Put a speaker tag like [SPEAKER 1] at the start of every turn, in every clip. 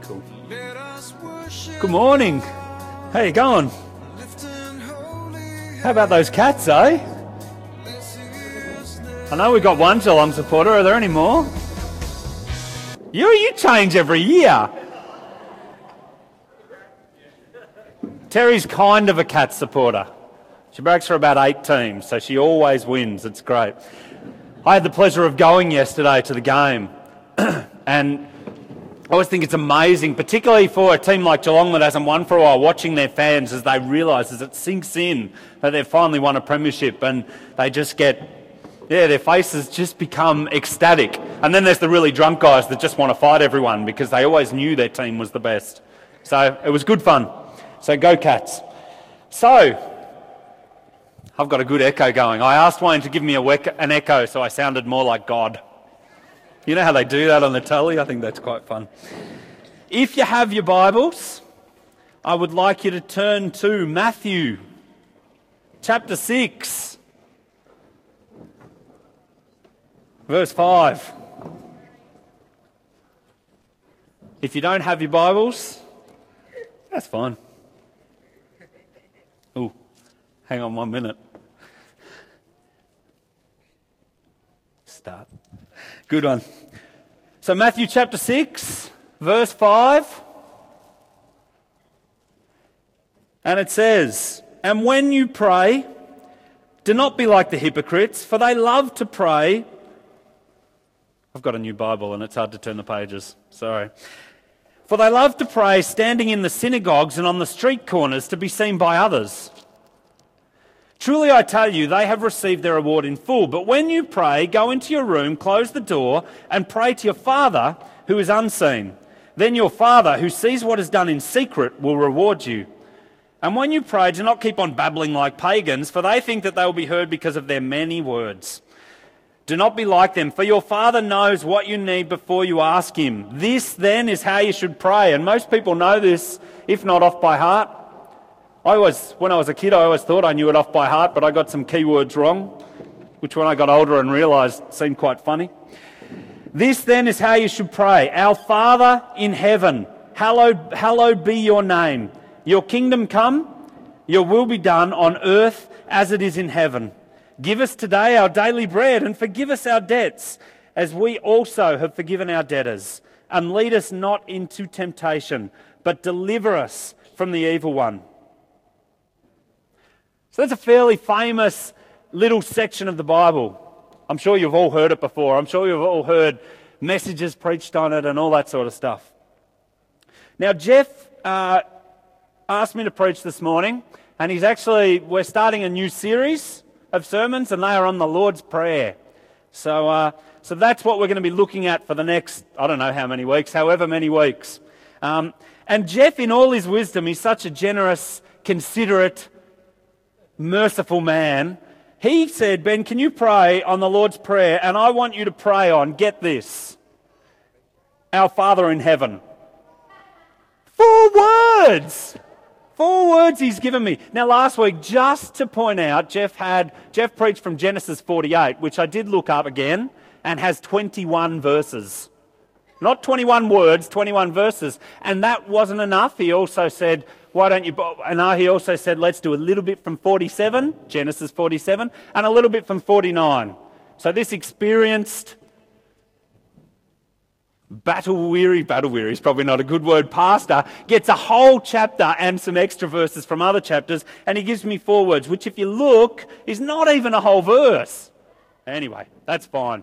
[SPEAKER 1] Cool. Good morning. How you going? How about those cats, eh? I know we've got one Geelong supporter. Are there any more? You change every year. Terry's kind of a cat supporter. She breaks for about 8 teams, so she always wins. It's great. I had the pleasure of going yesterday to the game, and I always think it's amazing, particularly for a team like Geelong that hasn't won for a while, watching their fans as they realise, as it sinks in, that they've finally won a premiership, and they just get, their faces just become ecstatic. And then there's the really drunk guys that just want to fight everyone because they always knew their team was the best. So it was good fun. So go Cats. So, I've got a good echo going. I asked Wayne to give me an echo so I sounded more like God. You know how they do that on the telly? I think that's quite fun. If you have your Bibles, I would like you to turn to Matthew chapter 6, verse 5. If you don't have your Bibles, that's fine. Oh, hang on 1 minute. Start. Good one. So Matthew chapter 6, verse 5. And it says, "And when you pray, do not be like the hypocrites, for they love to pray." I've got a new Bible and it's hard to turn the pages. Sorry. "For they love to pray standing in the synagogues and on the street corners to be seen by others. Truly I tell you, they have received their reward in full. But when you pray, go into your room, close the door, and pray to your Father who is unseen. Then your Father, who sees what is done in secret, will reward you. And when you pray, do not keep on babbling like pagans, for they think that they will be heard because of their many words. Do not be like them, for your Father knows what you need before you ask him. This then is how you should pray." And most people know this, if not off by heart. When I was a kid, I always thought I knew it off by heart, but I got some key words wrong, which when I got older and realised seemed quite funny. "This then is how you should pray. Our Father in heaven, hallowed be your name. Your kingdom come, your will be done on earth as it is in heaven. Give us today our daily bread and forgive us our debts, as we also have forgiven our debtors. And lead us not into temptation, but deliver us from the evil one." So that's a fairly famous little section of the Bible. I'm sure you've all heard it before. I'm sure you've all heard messages preached on it and all that sort of stuff. Now, Jeff asked me to preach this morning, and we're starting a new series of sermons, and they are on the Lord's Prayer. So that's what we're going to be looking at for the next, I don't know how many weeks, however many weeks. And Jeff, in all his wisdom, he's such a generous, considerate, merciful man. He said, "Ben, can you pray on the Lord's Prayer? And I want you to pray on," get this, "Our Father in heaven." 4 words! 4 words he's given me. Now last week, just to point out, Jeff preached from Genesis 48, which I did look up again, and has 21 verses. Not 21 words, 21 verses. And that wasn't enough. He also said, he also said, let's do a little bit from 47, Genesis 47, and a little bit from 49. So this experienced, battle-weary is probably not a good word, pastor, gets a whole chapter and some extra verses from other chapters, and he gives me 4 words, which if you look, is not even a whole verse. Anyway, that's fine.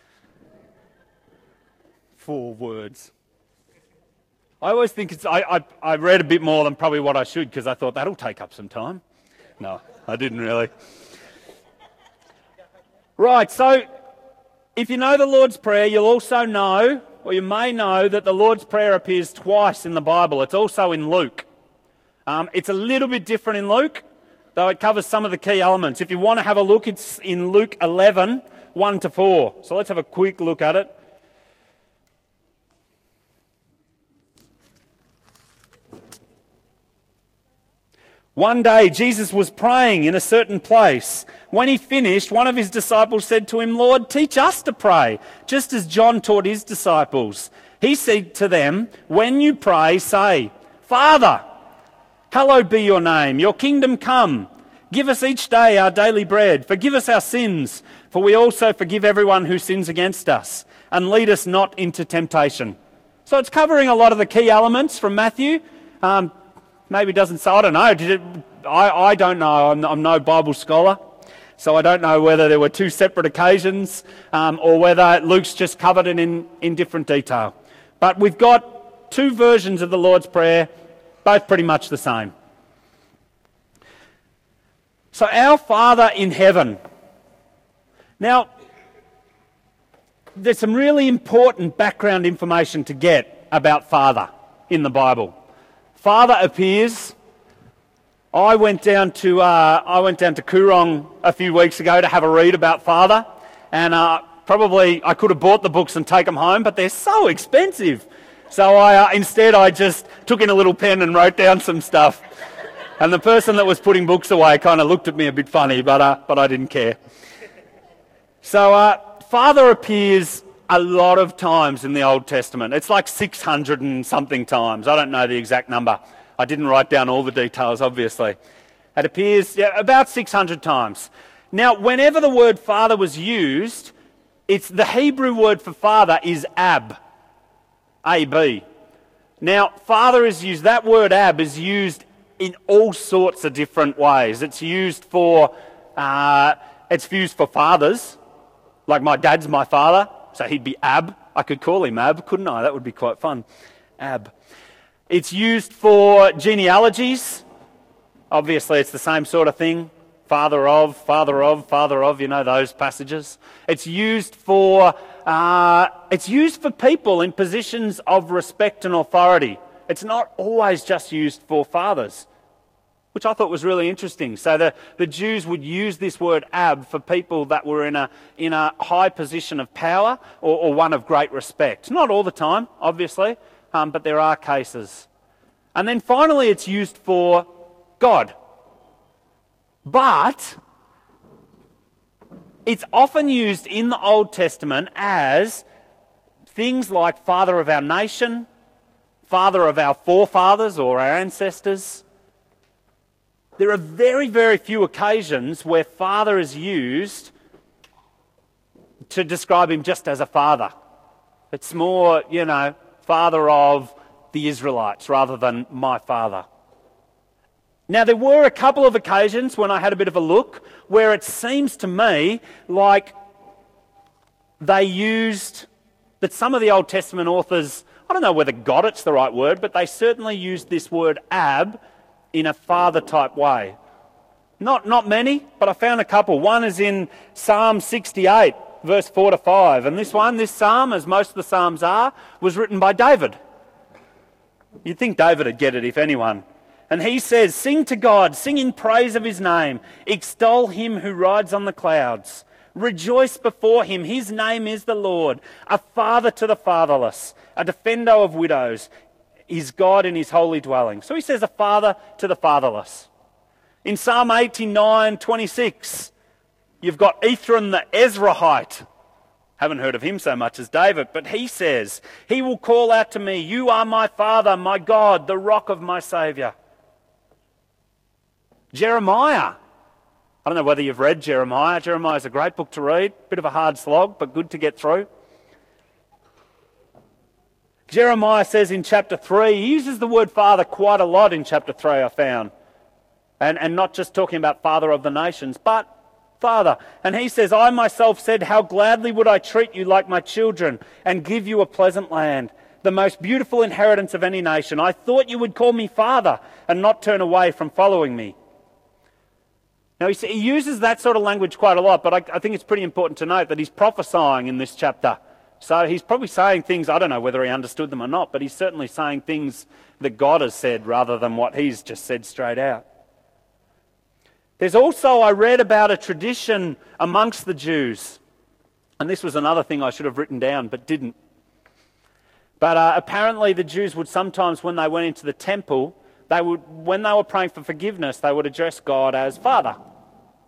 [SPEAKER 1] 4 words. I always think I read a bit more than probably what I should, because I thought that'll take up some time. No, I didn't really. Right, so if you know the Lord's Prayer, you'll also know, or you may know, that the Lord's Prayer appears twice in the Bible. It's also in Luke. It's a little bit different in Luke, though it covers some of the key elements. If you want to have a look, it's in Luke 11, 1-4. So let's have a quick look at it. "One day Jesus was praying in a certain place. When he finished, one of his disciples said to him, 'Lord, teach us to pray, just as John taught his disciples.' He said to them, when you pray, say, Father, hallowed be your name, your kingdom come. Give us each day our daily bread. Forgive us our sins, for we also forgive everyone who sins against us. And lead us not into temptation. So it's covering a lot of the key elements from Matthew. Maybe it doesn't say, I don't know. I don't know. I'm no Bible scholar. So I don't know whether there were two separate occasions or whether Luke's just covered it in different detail. But we've got two versions of the Lord's Prayer, both pretty much the same. So our Father in heaven. Now, there's some really important background information to get about Father in the Bible. Father appears. I went down to Coorong a few weeks ago to have a read about Father, and probably I could have bought the books and taken them home, but they're so expensive. So instead I just took in a little pen and wrote down some stuff. And the person that was putting books away kind of looked at me a bit funny, but I didn't care. So Father appears a lot of times in the Old Testament. It's like 600 and something times. I don't know the exact number. I didn't write down all the details, obviously. It appears about 600 times. Now, whenever the word Father was used, the Hebrew word for Father is Ab. A-B. Now, Father is used, that word Ab is used in all sorts of different ways. It's used for fathers, like my dad's my father, so he'd be Ab. I could call him Ab, couldn't I? That would be quite fun. Ab. It's used for genealogies. Obviously, it's the same sort of thing. Father of, you know those passages. It's used for people in positions of respect and authority. It's not always just used for fathers, which I thought was really interesting. So the Jews would use this word Ab for people that were in a high position of power or one of great respect. Not all the time, obviously, but there are cases. And then finally it's used for God. But it's often used in the Old Testament as things like Father of our nation, Father of our forefathers or our ancestors. There are very, very few occasions where Father is used to describe him just as a father. It's more, Father of the Israelites rather than my father. Now, there were a couple of occasions when I had a bit of a look where it seems to me like they used, that some of the Old Testament authors, I don't know whether got it's the right word, but they certainly used this word Ab in a father-type way. Not many, but I found a couple. One is in Psalm 68, verse 4 to 5. And this psalm, as most of the psalms are, was written by David. You'd think David would get it, if anyone. And he says, sing to God, sing in praise of his name, extol him who rides on the clouds. Rejoice before him, his name is the Lord, a father to the fatherless, a defender of widows, is God in his holy dwelling. So he says a father to the fatherless. In Psalm 89:26, you've got Ethran the Ezrahite. Haven't heard of him so much as David, but he says, he will call out to me, you are my father, my God, the rock of my saviour. Jeremiah. I don't know whether you've read Jeremiah. Jeremiah is a great book to read. Bit of a hard slog, but good to get through. Jeremiah says in chapter 3, he uses the word father quite a lot in chapter 3, I found. And not just talking about father of the nations, but father. And he says, I myself said, how gladly would I treat you like my children and give you a pleasant land, the most beautiful inheritance of any nation. I thought you would call me father and not turn away from following me. Now, he uses that sort of language quite a lot, but I think it's pretty important to note that he's prophesying in this chapter. So he's probably saying things, I don't know whether he understood them or not, but he's certainly saying things that God has said rather than what he's just said straight out. There's also, I read about a tradition amongst the Jews, and this was another thing I should have written down but didn't. But apparently the Jews would sometimes, when they went into the temple, when they were praying for forgiveness, they would address God as Father.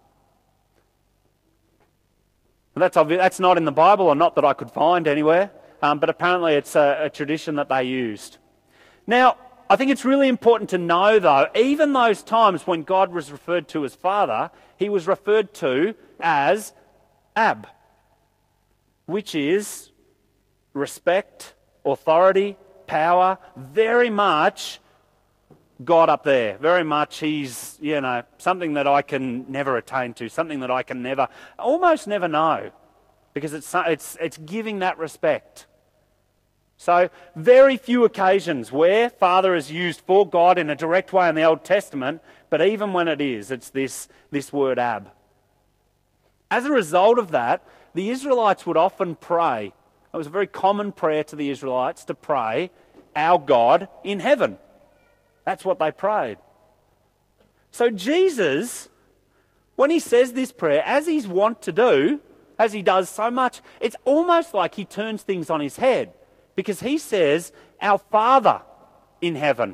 [SPEAKER 1] That's obvious. That's not in the Bible, or not that I could find anywhere. but apparently it's a tradition that they used. Now, I think it's really important to know, though, even those times when God was referred to as Father, he was referred to as Ab, which is respect, authority, power, very much God up there. Very much he's, something that I can never attain to, something that I can almost never know, because it's giving that respect. So very few occasions where Father is used for God in a direct way in the Old Testament, but even when it is, it's this word Ab. As a result of that, the Israelites would often pray. It was a very common prayer to the Israelites to pray, our God in heaven. That's what they prayed. So Jesus, when he says this prayer, as he's wont to do, as he does so much, it's almost like he turns things on his head. Because he says, our Father in heaven.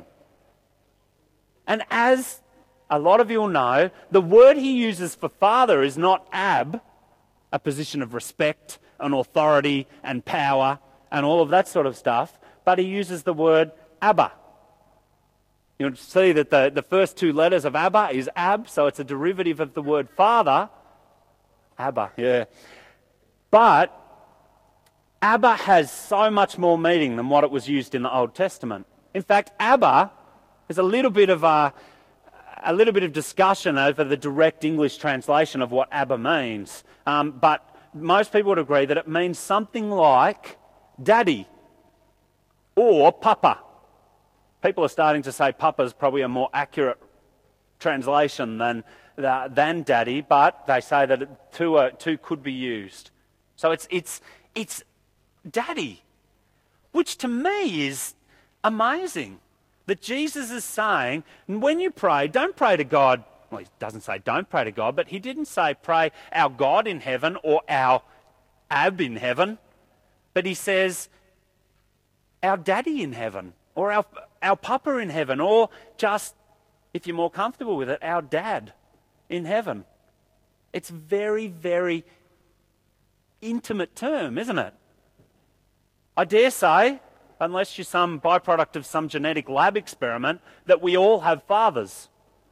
[SPEAKER 1] And as a lot of you will know, the word he uses for Father is not Ab, a position of respect and authority and power and all of that sort of stuff, but he uses the word Abba. You'll see that the first two letters of Abba is Ab, so it's a derivative of the word Father. Abba, yeah. But Abba has so much more meaning than what it was used in the Old Testament. In fact, Abba is a little bit of discussion over the direct English translation of what Abba means. But most people would agree that it means something like daddy or papa. People are starting to say papa is probably a more accurate translation than daddy, but they say that two could be used. So it's daddy, which to me is amazing. That Jesus is saying, when you pray, don't pray to God. Well, he doesn't say don't pray to God, but he didn't say pray our God in heaven or our Ab in heaven. But he says our daddy in heaven or our papa in heaven, or just, if you're more comfortable with it, our dad in heaven. It's very, very intimate term, isn't it? I dare say, unless you're some byproduct of some genetic lab experiment, that we all have fathers.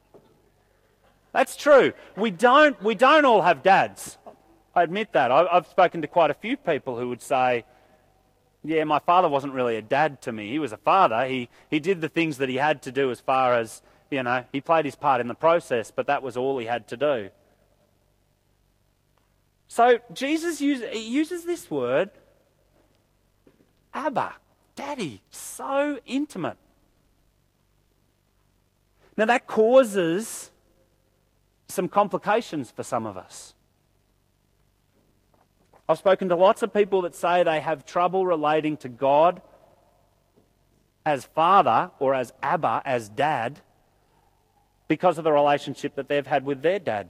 [SPEAKER 1] That's true. We don't all have dads. I admit that. I've spoken to quite a few people who would say, yeah, my father wasn't really a dad to me. He was a father. He did the things that he had to do as far as, he played his part in the process, but that was all he had to do. So Jesus uses this word, Abba, daddy, so intimate. Now that causes some complications for some of us. I've spoken to lots of people that say they have trouble relating to God as Father or as Abba, as Dad, because of the relationship that they've had with their dad.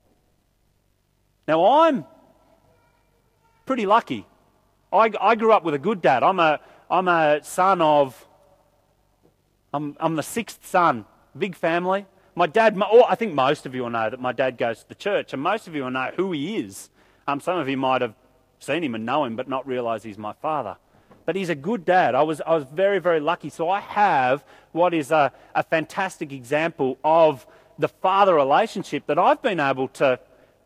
[SPEAKER 1] Now I'm pretty lucky. I grew up with a good dad. I'm a son of, I'm the sixth son, big family. My dad, I think most of you will know that my dad goes to the church, and most of you will know who he is. Some of you might have seen him and know him, but not realise he's my father. But he's a good dad. I was very, very lucky. So I have what is a fantastic example of the father relationship that I've been able to,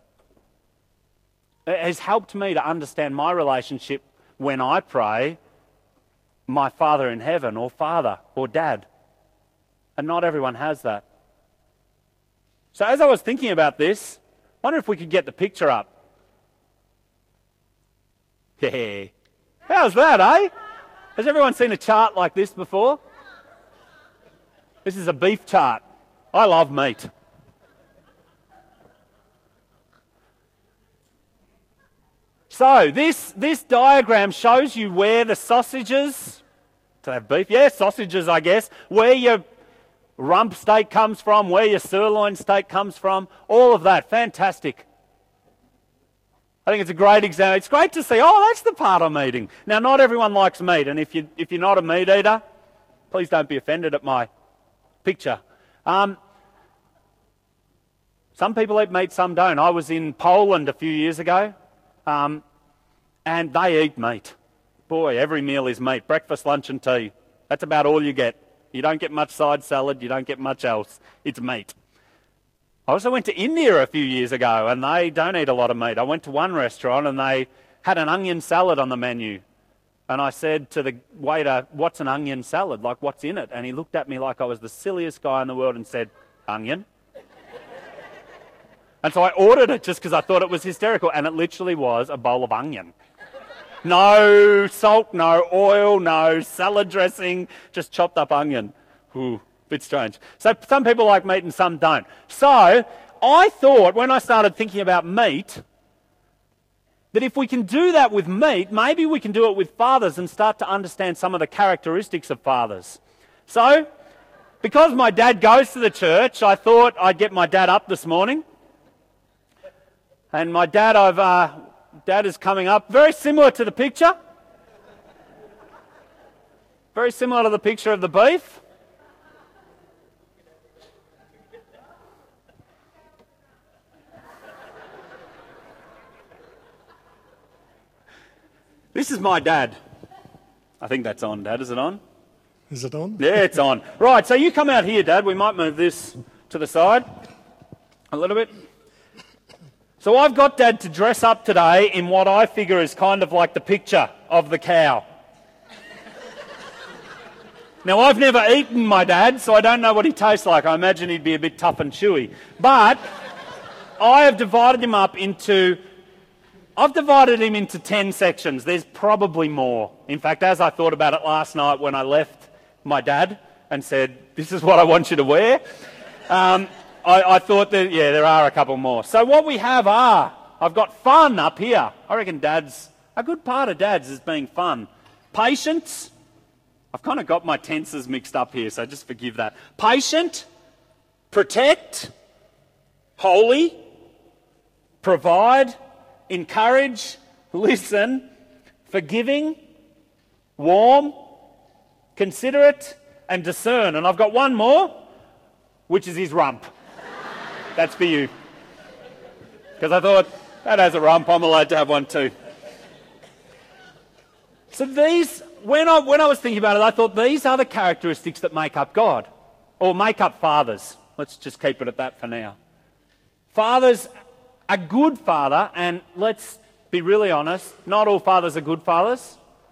[SPEAKER 1] it has helped me to understand my relationship when I pray, my Father in heaven, or Father, or Dad. And not everyone has that. So as I was thinking about this, I wonder if we could get the picture up. Yeah. How's that, eh? Has everyone seen a chart like this before? This is a beef chart. I love meat. So this diagram shows you where the sausages, do they have beef? Yeah, sausages, I guess. Where your rump steak comes from, where your sirloin steak comes from, all of that. Fantastic. I think it's a great example. It's great to see, that's the part I'm eating. Now, not everyone likes meat, and if you're not a meat eater, please don't be offended at my picture. Some people eat meat, some don't. I was in Poland a few years ago, and they eat meat. Boy, every meal is meat. Breakfast, lunch and tea. That's about all you get. You don't get much side salad. You don't get much else. It's meat. I also went to India a few years ago and they don't eat a lot of meat. I went to one restaurant and they had an onion salad on the menu. And I said to the waiter, what's an onion salad? Like, what's in it? And he looked at me like I was the silliest guy in the world and said, onion. And so I ordered it just because I thought it was hysterical. And it literally was a bowl of onion. No salt, no oil, no salad dressing, just chopped up onion. Ooh, bit strange. So some people like meat and some don't. So I thought when I started thinking about meat, that if we can do that with meat, maybe we can do it with fathers and start to understand some of the characteristics of fathers. So, because my dad goes to the church, I thought I'd get my dad up this morning. And my dad, Dad is coming up, very similar to the picture. Very similar to the picture of the beef. This is my dad. I think that's on, Dad. Is it on?
[SPEAKER 2] Is it on?
[SPEAKER 1] Yeah, it's on. Right, so you come out here, Dad. We might move this to the side a little bit. So I've got Dad to dress up today in what I figure is kind of like the picture of the cow. Now, I've never eaten my dad, so I don't know what he tastes like. I imagine he'd be a bit tough and chewy. But I have divided him up into... I've divided him into 10 sections. There's probably more. In fact, as I thought about it last night when I left my dad and said, this is what I want you to wear, I thought that, yeah, there are a couple more. So what we have are, I've got fun up here. I reckon a good part of Dad's is being fun. Patience. I've kind of got my tenses mixed up here, so just forgive that. Patient, protect, holy, provide, encourage, listen, forgiving, warm, considerate, and discern. And I've got one more, which is his rump. That's for you. Because I thought, that has a rump, I'm allowed to have one too. So these, when I was thinking about it, I thought these are the characteristics that make up God, or make up fathers. Let's just keep it at that for now. Fathers, a good father, and let's be really honest, not all fathers are good fathers.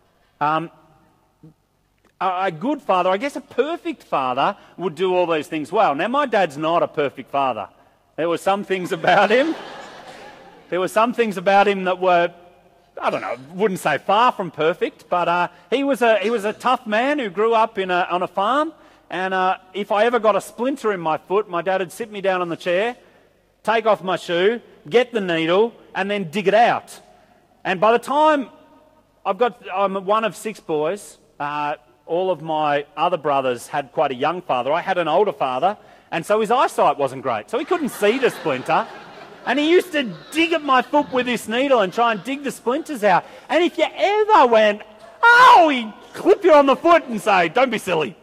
[SPEAKER 1] A good father, I guess a perfect father, would do all these things well. Now, my dad's not a perfect father. There were some things about him. There were some things about him that were, I don't know, wouldn't say far from perfect, but he was a tough man who grew up on a farm. And if I ever got a splinter in my foot, my dad would sit me down on the chair, take off my shoe, get the needle, and then dig it out. And by the time I'm one of 6 boys, all of my other brothers had quite a young father. I had an older father, and so his eyesight wasn't great. So he couldn't see the splinter. And he used to dig at my foot with this needle and try and dig the splinters out. And if you ever went, oh, he'd clip you on the foot and say, don't be silly.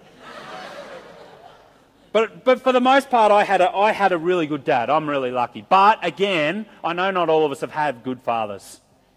[SPEAKER 1] But for the most part, I had a really good dad. I'm really lucky. But again, I know not all of us have had good fathers.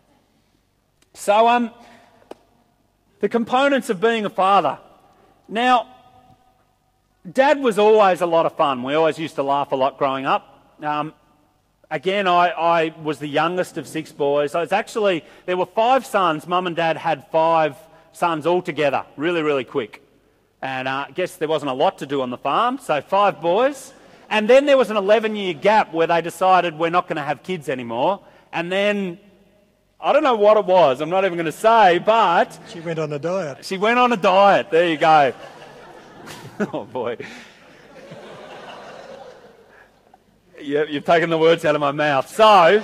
[SPEAKER 1] So the components of being a father. Now, Dad was always a lot of fun. We always used to laugh a lot growing up. Again, I was the youngest of 6 boys. So there were 5 sons. Mum and Dad had 5 sons all together, really, really quick. And I guess there wasn't a lot to do on the farm, so 5 boys. And then there was an 11-year gap where they decided we're not going to have kids anymore. And then, I don't know what it was, I'm not even going to say, but...
[SPEAKER 2] She went on a diet.
[SPEAKER 1] She went on a diet, there you go. Oh boy. You've taken the words out of my mouth. So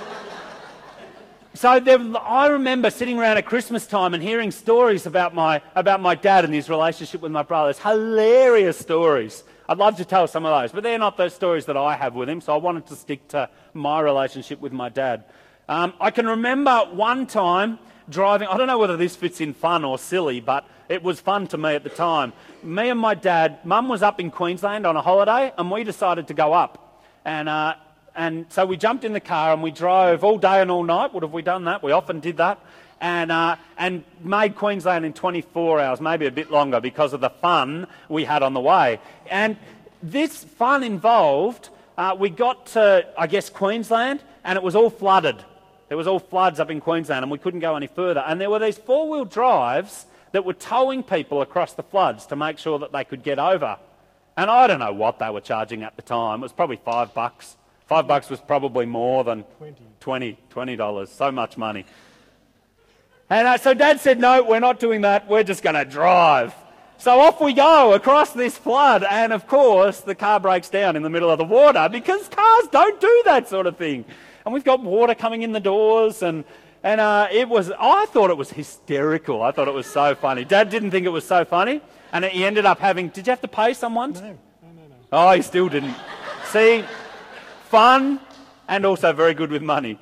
[SPEAKER 1] I remember sitting around at Christmas time and hearing stories about my dad and his relationship with my brothers. Hilarious stories. I'd love to tell some of those, but they're not those stories that I have with him, so I wanted to stick to my relationship with my dad. I can remember one time driving, I don't know whether this fits in fun or silly, but it was fun to me at the time. Me and my dad, Mum was up in Queensland on a holiday, and we decided to go up. And so we jumped in the car and we drove all day and all night. What have we done that? We often did that. and made Queensland in 24 hours, maybe a bit longer, because of the fun we had on the way. And this fun involved, we got to, I guess, Queensland, and it was all flooded. There was all floods up in Queensland, and we couldn't go any further. And there were these four-wheel drives that were towing people across the floods to make sure that they could get over. And I don't know what they were charging at the time. It was probably $5. $5 was probably more than $20. So much money. And so Dad said, no, we're not doing that. We're just going to drive. So off we go across this flood. And of course, the car breaks down in the middle of the water because cars don't do that sort of thing. And we've got water coming in the doors, and I thought it was hysterical. I thought it was so funny. Dad didn't think it was so funny, and he ended up having... Did you have to pay someone?
[SPEAKER 2] No.
[SPEAKER 1] Oh, he still didn't. See, fun and also very good with money.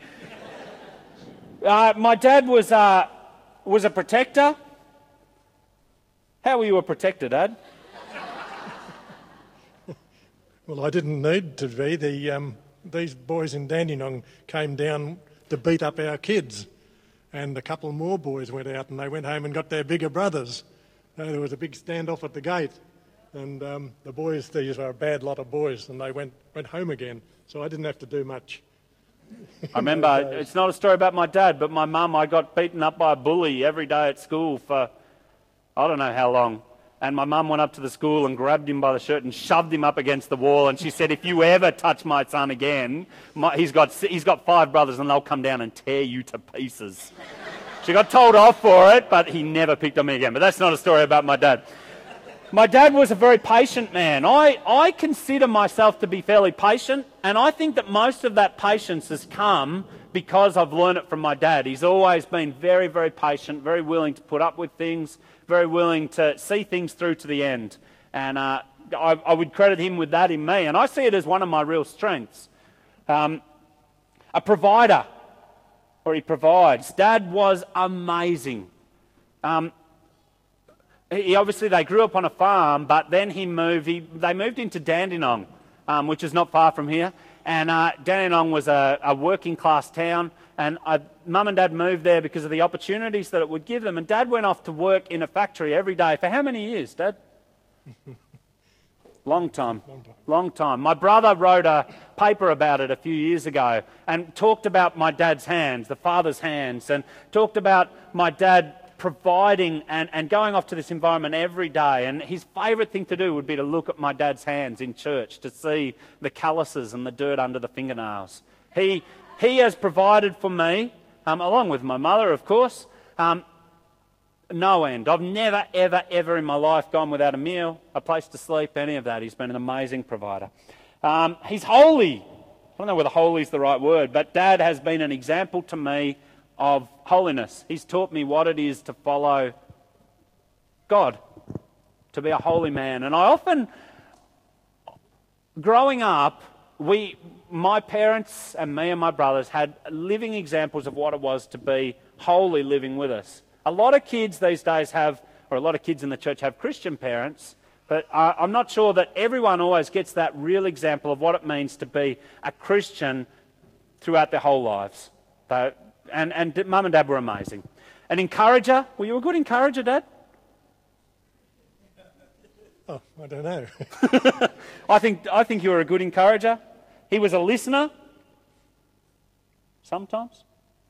[SPEAKER 1] My dad was a protector. How were you a protector, Dad?
[SPEAKER 2] Well, I didn't need to be. These boys in Dandenong came down to beat up our kids, and a couple more boys went out and they went home and got their bigger brothers. There was a big standoff at the gate, and the boys, these were a bad lot of boys, and they went home again, so I didn't have to do much.
[SPEAKER 1] I remember, it's not a story about my dad, but my mum, I got beaten up by a bully every day at school for I don't know how long. And my mum went up to the school and grabbed him by the shirt and shoved him up against the wall. And she said, if you ever touch my son again, he's got 5 brothers and they'll come down and tear you to pieces. She got told off for it, but he never picked on me again. But that's not a story about my dad. My dad was a very patient man. I consider myself to be fairly patient, and I think that most of that patience has come because I've learned it from my dad. He's always been very, very patient, very willing to put up with things, very willing to see things through to the end. And I would credit him with that in me, and I see it as one of my real strengths. A provider, or he provides. Dad was amazing. They grew up on a farm, but then they moved into Dandenong, which is not far from here. And Dandenong was a working class town, and Mum and Dad moved there because of the opportunities that it would give them. And Dad went off to work in a factory every day. For how many years, Dad? Long time. My brother wrote a paper about it a few years ago and talked about my dad's hands, the father's hands, and talked about my dad providing and going off to this environment every day. And his favourite thing to do would be to look at my dad's hands in church to see the calluses and the dirt under the fingernails. He has provided for me, along with my mother, of course, no end. I've never, ever, ever in my life gone without a meal, a place to sleep, any of that. He's been an amazing provider. He's holy. I don't know whether holy is the right word, but Dad has been an example to me of holiness. He's taught me what it is to follow God, to be a holy man. And I often, growing up, my parents and me and my brothers had living examples of what it was to be holy living with us. A lot of kids these days a lot of kids in the church have Christian parents, but I'm not sure that everyone always gets that real example of what it means to be a Christian throughout their whole lives. And Mum and Dad were amazing. An encourager. Were you a good encourager, Dad?
[SPEAKER 2] Oh, I don't know.
[SPEAKER 1] I think you were a good encourager. He was a listener. Sometimes.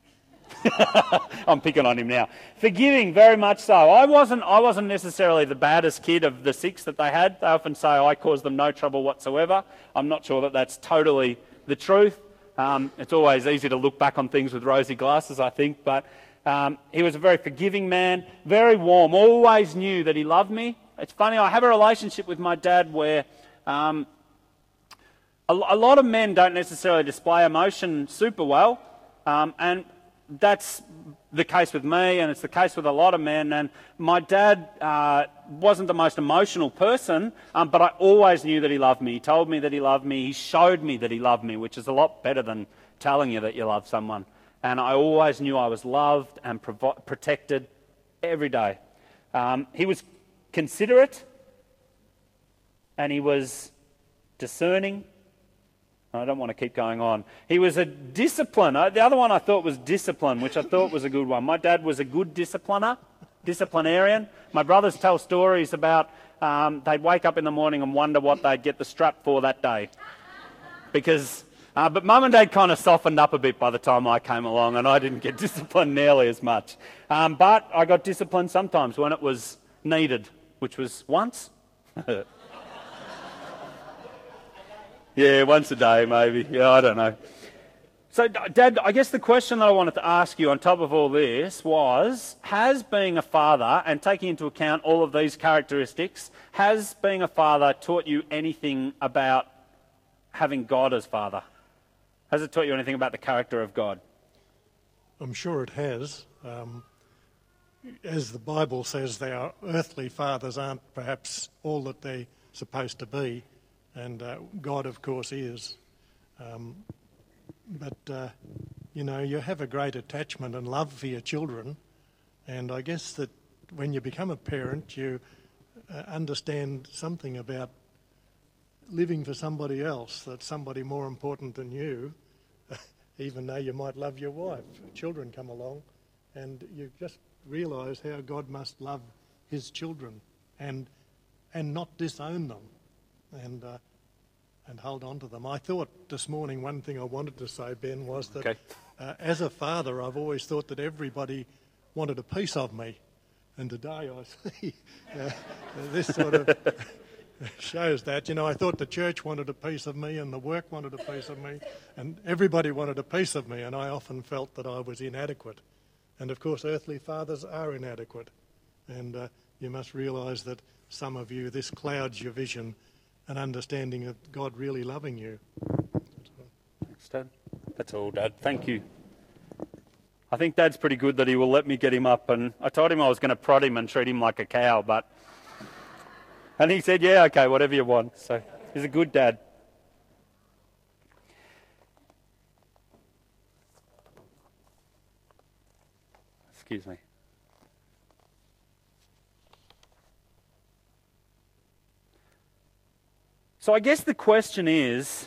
[SPEAKER 1] I'm picking on him now. Forgiving, very much so. I wasn't necessarily the baddest kid of the 6 that they had. They often say I caused them no trouble whatsoever. I'm not sure that that's totally the truth. It's always easy to look back on things with rosy glasses, I think, but he was a very forgiving man, very warm, always knew that he loved me. It's funny, I have a relationship with my dad where a lot of men don't necessarily display emotion super well, and that's the case with me, and it's the case with a lot of men. And my dad wasn't the most emotional person, but I always knew that he loved me. He told me that he loved me. He showed me that he loved me, which is a lot better than telling you that you love someone. And I always knew I was loved and protected every day. He was considerate, and he was discerning, I don't want to keep going on. He was a discipliner. The other one I thought was discipline, which I thought was a good one. My dad was a good disciplinarian. My brothers tell stories about they'd wake up in the morning and wonder what they'd get the strap for that day. But Mum and Dad kind of softened up a bit by the time I came along, and I didn't get disciplined nearly as much. But I got disciplined sometimes when it was needed, which was once. Yeah, once a day maybe. Yeah, I don't know. So, Dad, I guess the question that I wanted to ask you on top of all this was, has being a father, and taking into account all of these characteristics, has being a father taught you anything about having God as father? Has it taught you anything about the character of God?
[SPEAKER 2] I'm sure it has. As the Bible says, our earthly fathers aren't perhaps all that they're supposed to be, and God, of course, is. But you have a great attachment and love for your children, and I guess that when you become a parent, you understand something about living for somebody else, that's somebody more important than you, even though you might love your wife. Children come along, and you just realise how God must love his children and not disown them and hold on to them. I thought this morning one thing I wanted to say, Ben, was that as a father I've always thought that everybody wanted a piece of me, and today I see this sort of shows that. I thought the church wanted a piece of me and the work wanted a piece of me and everybody wanted a piece of me, and I often felt that I was inadequate. And of course earthly fathers are inadequate, and you must realise that some of you, this clouds your vision and understanding of God really loving you.
[SPEAKER 1] Thanks, Dad. That's all, Dad. Thank you. I think Dad's pretty good that he will let me get him up, and I told him I was going to prod him and treat him like a cow, and he said, yeah, okay, whatever you want. So he's a good dad. Excuse me. So I guess the question is,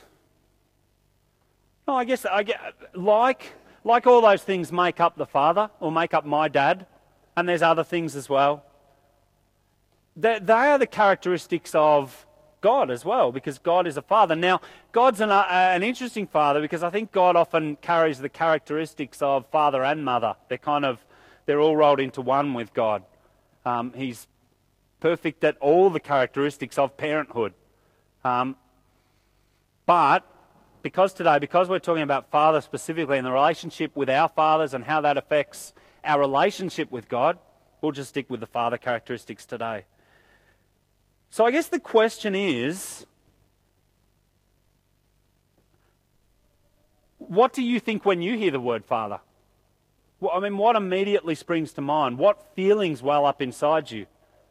[SPEAKER 1] like all those things make up the father or make up my dad, and there's other things as well. They are the characteristics of God as well, because God is a father. Now, God's an interesting father because I think God often carries the characteristics of father and mother. They're all rolled into one with God. He's perfect at all the characteristics of parenthood. But because we're talking about father specifically and the relationship with our fathers and how that affects our relationship with God, we'll just stick with the father characteristics today. So I guess the question is, what do you think when you hear the word father? What immediately springs to mind? What feelings well up inside you?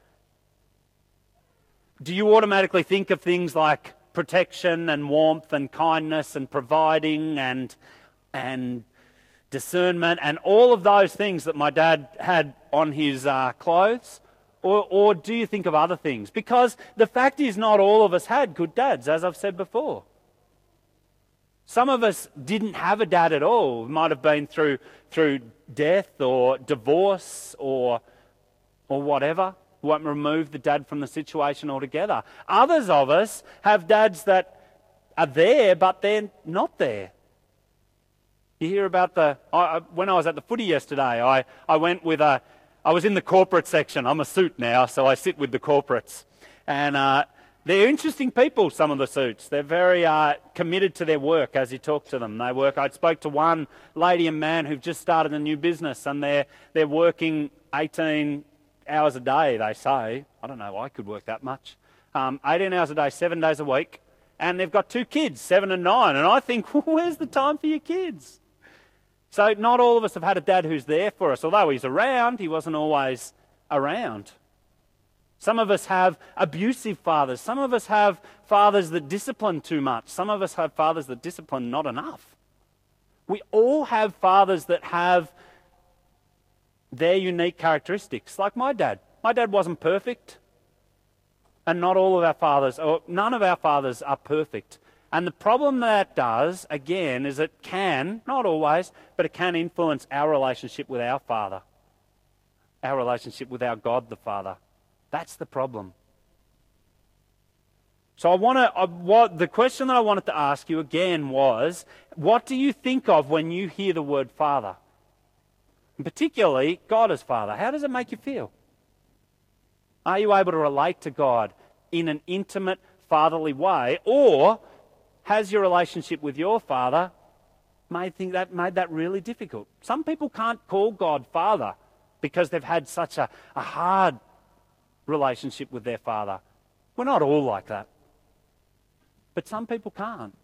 [SPEAKER 1] Do you automatically think of things like protection and warmth and kindness and providing and discernment and all of those things that my dad had on his clothes? Or do you think of other things? Because the fact is, not all of us had good dads, as I've said before. Some of us didn't have a dad at all. It might have been through death or divorce or whatever. We won't remove the dad from the situation altogether. Others of us have dads that are there, but they're not there. You hear about when I was at the footy yesterday, I was in the corporate section. I'm a suit now, so I sit with the corporates. And they're interesting people, some of the suits. They're very committed to their work as you talk to them. I spoke to one lady and man who've just started a new business, and they're working 18 hours a day, they say. I don't know, I could work that much. 18 hours a day, 7 days a week. And they've got 2 kids, 7 and 9. And I think, where's the time for your kids? So not all of us have had a dad who's there for us. Although he's around, he wasn't always around. Some of us have abusive fathers. Some of us have fathers that discipline too much. Some of us have fathers that discipline not enough. We all have fathers that have their unique characteristics, like my dad. My dad wasn't perfect, and not all of our fathers, or none of our fathers are perfect. And the problem that does, again, is it can, not always, but it can influence our relationship with our Father, our relationship with our God the Father. That's the problem. So the question that I wanted to ask you again was, what do you think of when you hear the word Father? And particularly, God as Father. How does it make you feel? Are you able to relate to God in an intimate, fatherly way? Or has your relationship with your Father made that really difficult? Some people can't call God Father because they've had such a hard relationship with their Father. We're not all like that. But some people can't.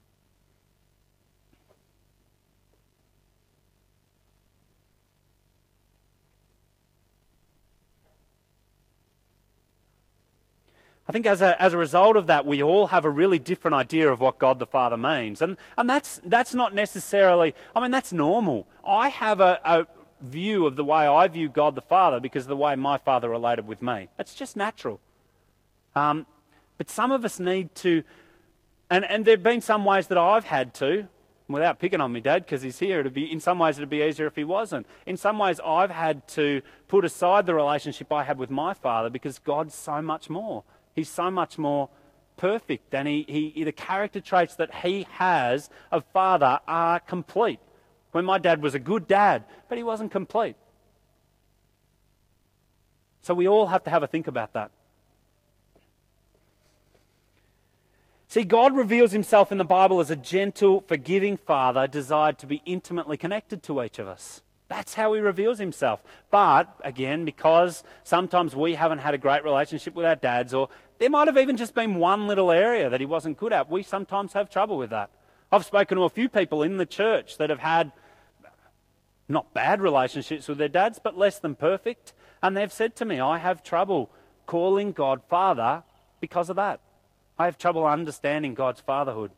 [SPEAKER 1] I think as a result of that, we all have a really different idea of what God the Father means. And that's not necessarily, that's normal. I have a view of the way I view God the Father because of the way my father related with me. That's just natural. But some of us need to, and there have been some ways that I've had to, without picking on me Dad because he's here, in some ways it'd be easier if he wasn't. In some ways I've had to put aside the relationship I had with my Father because God's so much more. He's so much more perfect, and the character traits that he has of Father are complete. When my dad was a good dad, but he wasn't complete. So we all have to have a think about that. See, God reveals himself in the Bible as a gentle, forgiving Father desired to be intimately connected to each of us. That's how he reveals himself. But, again, because sometimes we haven't had a great relationship with our dads, or there might have even just been one little area that he wasn't good at, we sometimes have trouble with that. I've spoken to a few people in the church that have had not bad relationships with their dads, but less than perfect. And they've said to me, I have trouble calling God Father because of that. I have trouble understanding God's fatherhood.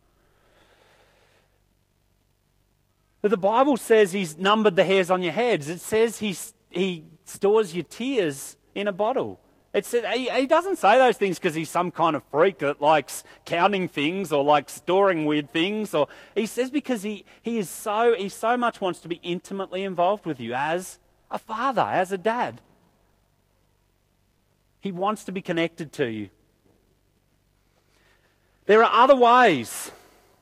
[SPEAKER 1] But the Bible says he's numbered the hairs on your heads. It says he stores your tears in a bottle. It says, he doesn't say those things because he's some kind of freak that likes counting things or likes storing weird things. Or he says because he so much wants to be intimately involved with you as a father, as a dad. He wants to be connected to you. There are other ways.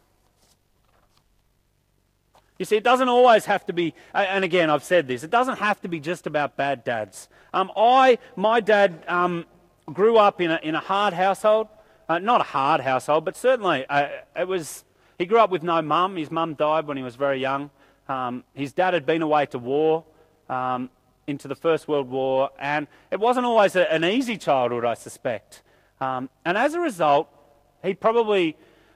[SPEAKER 1] You see, it doesn't always have to be, and again, I've said this, it doesn't have to be just about bad dads. My dad grew up in a hard household, not a hard household, but certainly he grew up with no mum. His mum died when he was very young. His dad had been away to war, into the First World War, and it wasn't always an easy childhood, I suspect. And as a result, he probably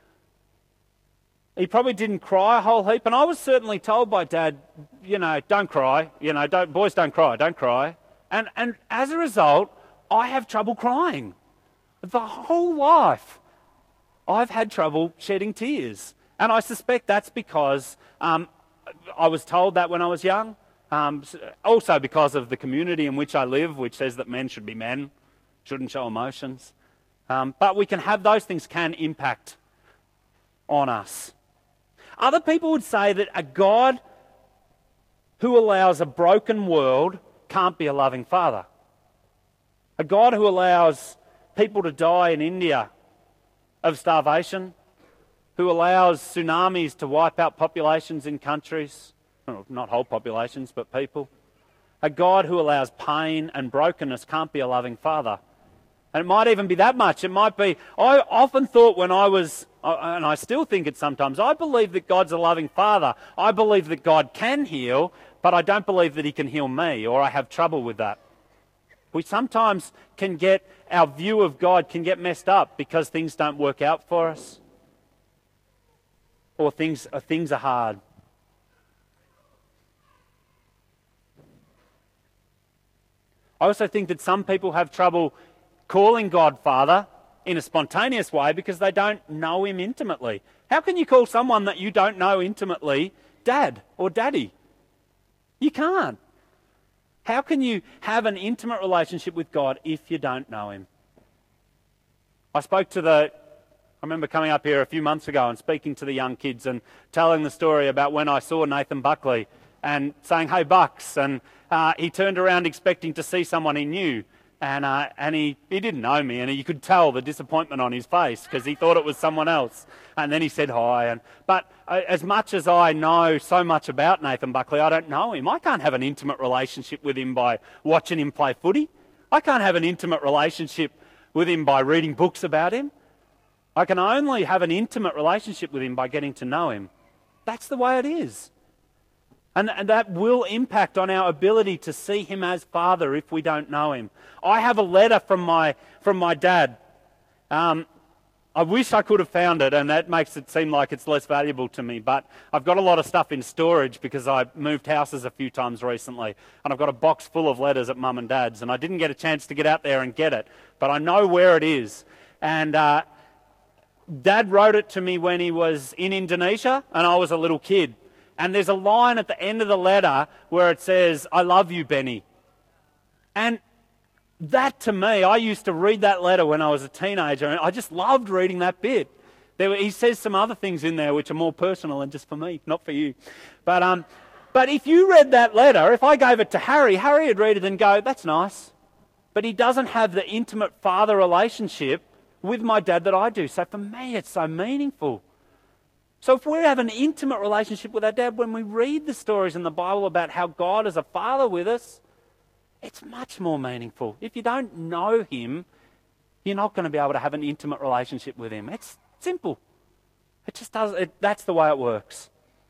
[SPEAKER 1] didn't cry a whole heap. And I was certainly told by Dad, don't cry. Boys don't cry, don't cry. And as a result, I have trouble crying. The whole life, I've had trouble shedding tears. And I suspect that's because I was told that when I was young. Also because of the community in which I live, which says that men should be men, shouldn't show emotions. But those things can impact on us. Other people would say that a God who allows a broken world can't be a loving Father. A God who allows people to die in India of starvation, who allows tsunamis to wipe out populations in countries, not whole populations, but people. A God who allows pain and brokenness can't be a loving Father. And it might even be that much. It might be, I often thought when I was, and I still think it sometimes, I believe that God's a loving Father. I believe that God can heal, but I don't believe that he can heal me, or I have trouble with that. We sometimes our view of God can get messed up because things don't work out for us, or things are hard. I also think that some people have trouble calling God Father in a spontaneous way because they don't know him intimately. How can you call someone that you don't know intimately Dad or Daddy? You can't. How can you have an intimate relationship with God if you don't know him? I spoke to I remember coming up here a few months ago and speaking to the young kids and telling the story about when I saw Nathan Buckley and saying, "Hey, Bucks," and he turned around expecting to see someone he knew, and he didn't know me, and you could tell the disappointment on his face because he thought it was someone else. And then he said hi. But as much as I know so much about Nathan Buckley, I don't know him. I can't have an intimate relationship with him by watching him play footy. I can't have an intimate relationship with him by reading books about him. I can only have an intimate relationship with him by getting to know him. That's the way it is. And that will impact on our ability to see him as Father if we don't know him. I have a letter from my dad. I wish I could have found it, and that makes it seem like it's less valuable to me, but I've got a lot of stuff in storage because I moved houses a few times recently, and I've got a box full of letters at Mum and Dad's, and I didn't get a chance to get out there and get it, but I know where it is. And Dad wrote it to me when he was in Indonesia, and I was a little kid. And there's a line at the end of the letter where it says, "I love you, Benny." And that to me, I used to read that letter when I was a teenager, and I just loved reading that bit. He says some other things in there which are more personal and just for me, not for you. But if you read that letter, if I gave it to Harry would read it and go, "That's nice." But he doesn't have the intimate father relationship with my dad that I do. So for me, it's so meaningful. So if we have an intimate relationship with our dad, when we read the stories in the Bible about how God is a father with us, it's much more meaningful. If you don't know him, you're not going to be able to have an intimate relationship with him. It's simple. It just does. That's the way it works.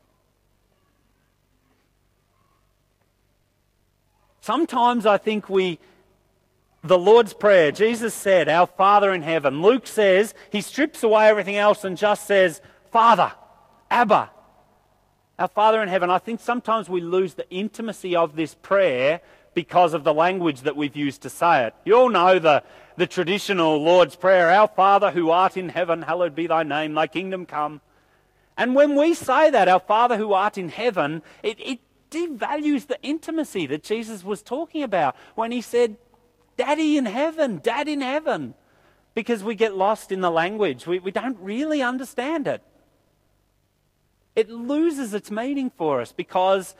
[SPEAKER 1] Sometimes I think the Lord's Prayer, Jesus said, "Our Father in heaven." Luke says, he strips away everything else and just says, "Father," Abba, our Father in heaven. I think sometimes we lose the intimacy of this prayer because of the language that we've used to say it. You all know the traditional Lord's Prayer, "Our Father who art in heaven, hallowed be thy name, thy kingdom come." And when we say that, "Our Father who art in heaven," it devalues the intimacy that Jesus was talking about when he said, "Daddy in heaven, Dad in heaven," because we get lost in the language. We don't really understand it. It loses its meaning for us because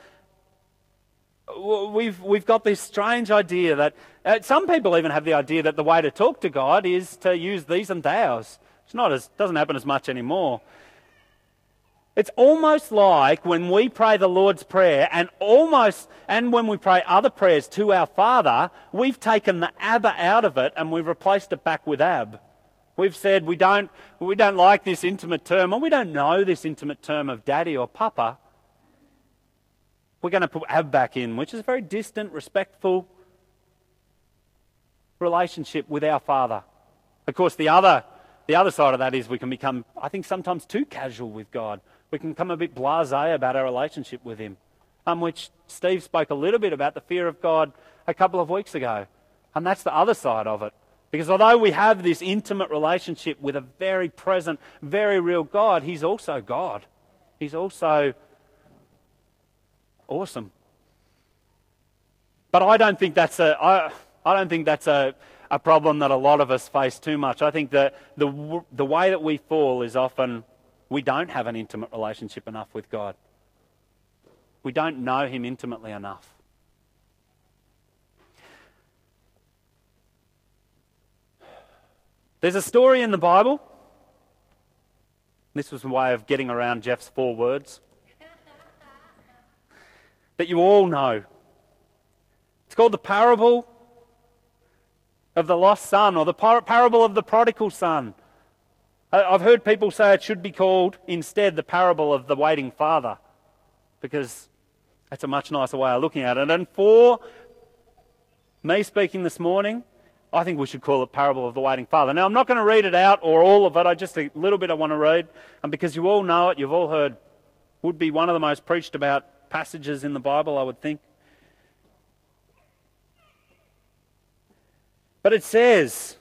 [SPEAKER 1] we've got this strange idea that some people even have the idea that the way to talk to God is to use these and thous. Doesn't happen as much anymore. It's almost like when we pray the Lord's Prayer and when we pray other prayers to our Father, we've taken the Abba out of it and we've replaced it back with Ab. We've said we don't like this intimate term, or we don't know this intimate term of Daddy or Papa. We're going to put Ab back in, which is a very distant, respectful relationship with our Father. Of course, the other side of that is we can become, I think, sometimes too casual with God. We can become a bit blasé about our relationship with him, which Steve spoke a little bit about the fear of God a couple of weeks ago. And that's the other side of it. Because although we have this intimate relationship with a very present, very real God, he's also God. He's also awesome. But I don't think that's a problem that a lot of us face too much. I think that the way that we fall is often we don't have an intimate relationship enough with God. We don't know him intimately enough. There's a story in the Bible. This was a way of getting around Jeff's 4 words. That you all know. It's called the parable of the lost son, or the parable of the prodigal son. I've heard people say it should be called instead the parable of the waiting father, because that's a much nicer way of looking at it. And for me speaking this morning, I think we should call it parable of the waiting father. Now, I'm not going to read it out or all of it. Just a little bit I want to read, and because you all know it, you've all heard, would be one of the most preached about passages in the Bible, I would think. But it says,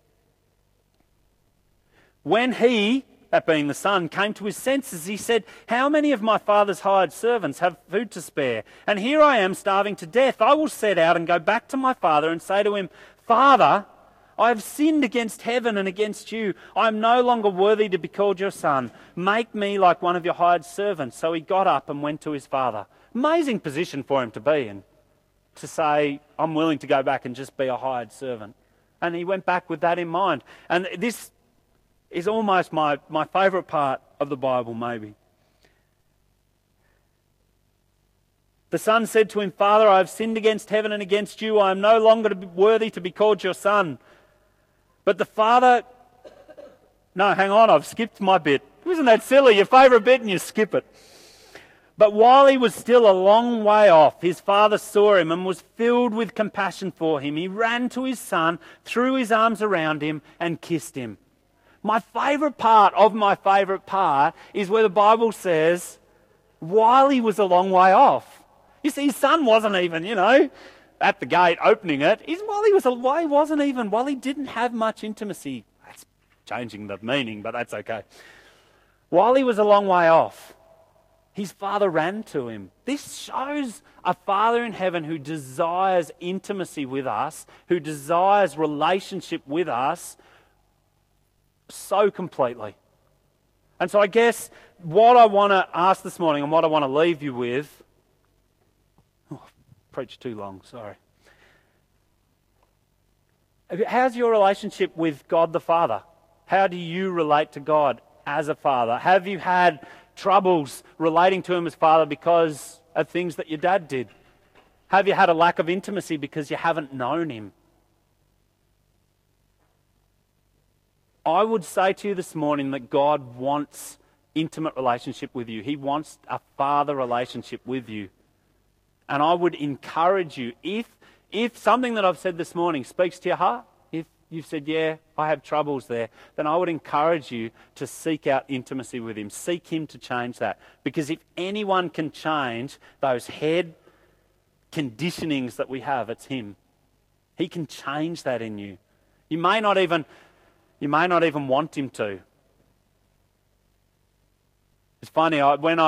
[SPEAKER 1] when he, that being the son, came to his senses, he said, "How many of my father's hired servants have food to spare? And here I am starving to death. I will set out and go back to my father and say to him, 'Father, I have sinned against heaven and against you. I am no longer worthy to be called your son. Make me like one of your hired servants." So he got up and went to his father. Amazing position for him to be in, to say, "I'm willing to go back and just be a hired servant." And he went back with that in mind. And this is almost my favourite part of the Bible, maybe. The son said to him, "Father, I have sinned against heaven and against you. I am no longer worthy to be called your son." But the father... No, hang on, I've skipped my bit. Isn't that silly? Your favourite bit and you skip it. But while he was still a long way off, his father saw him and was filled with compassion for him. He ran to his son, threw his arms around him and kissed him. My favourite part of my favourite part is where the Bible says, while he was a long way off. You see, his son wasn't even, at the gate opening it. While he didn't have much intimacy. That's changing the meaning, but that's okay. While he was a long way off, his father ran to him. This shows a Father in heaven who desires intimacy with us, who desires relationship with us so completely. And so I guess what I want to ask this morning and what I want to leave you with... Preached too long, sorry. How's your relationship with God the Father? How do you relate to God as a father? Have you had troubles relating to him as father because of things that your dad did? Have you had a lack of intimacy because you haven't known him? I would say to you this morning that God wants intimate relationship with you. He wants a father relationship with you. And I would encourage you, if something that I've said this morning speaks to your heart, if you've said, "Yeah, I have troubles there," then I would encourage you to seek out intimacy with him. Seek him to change that. Because if anyone can change those head conditionings that we have, it's him. He can change that in you. You may not even want him to. It's funny,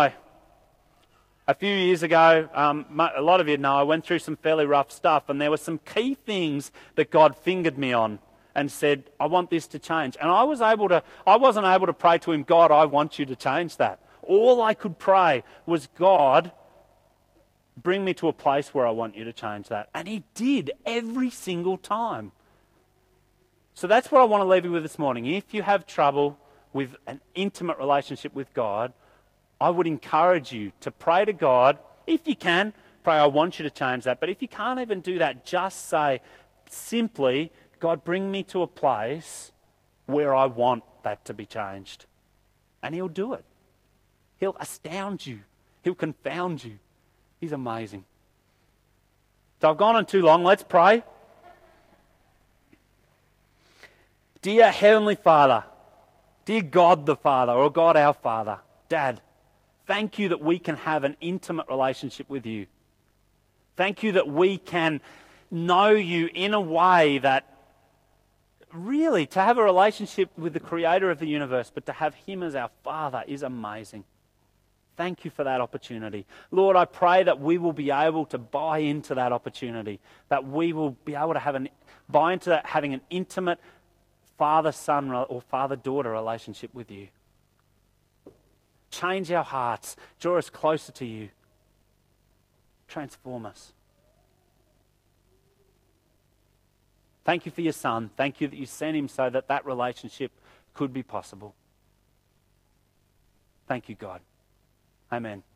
[SPEAKER 1] a few years ago, a lot of you know, I went through some fairly rough stuff, and there were some key things that God fingered me on and said, "I want this to change." And I wasn't able to pray to him, "God, I want you to change that." All I could pray was, "God, bring me to a place where I want you to change that." And he did every single time. So that's what I want to leave you with this morning. If you have trouble with an intimate relationship with God, I would encourage you to pray to God. If you can, pray, "I want you to change that." But if you can't even do that, just say simply, "God, bring me to a place where I want that to be changed." And he'll do it. He'll astound you. He'll confound you. He's amazing. So I've gone on too long. Let's pray. Dear Heavenly Father, dear God the Father, or God our Father, Dad, thank you that we can have an intimate relationship with you. Thank you that we can know you in a way that really, to have a relationship with the Creator of the universe, but to have him as our Father is amazing. Thank you for that opportunity. Lord, I pray that we will be able to buy into that opportunity, that we will be able to buy into that, having an intimate father-son or father-daughter relationship with you. Change our hearts. Draw us closer to you. Transform us. Thank you for your Son. Thank you that you sent him so that that relationship could be possible. Thank you, God. Amen.